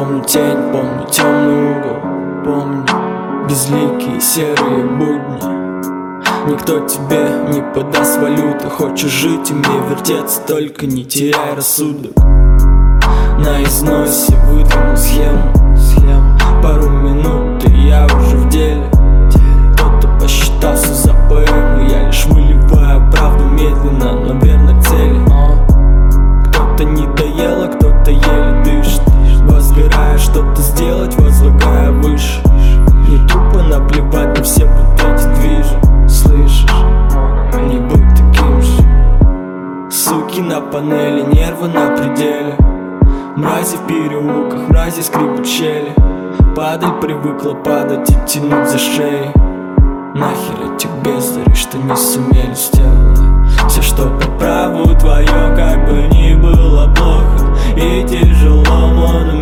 Помню тень, помню темный угол, помню безликие серые будни. Никто тебе не подаст валюты. Хочешь жить, умей вертеться, только не теряй рассудок. На износе выдвинул схему. Пару минут и я уже в деле. Кто-то посчитался за поэму. Я лишь выливаю правду медленно, но верно к цели. Кто-то не доел, а кто-то еле дышит. Возгорая что-то сделать, возлагая выше. Не тупо наплевать на все вот эти движи. Слышишь? Не будь таким же. Суки на панели, нервы на пределе. Мрази в переулках, мрази скрипят щели. Падаль привыкла падать и тянуть за шеей. Нахер эти бездари, что не сумели сделать все, что по праву твое, как бы ни было плохо и тяжело, но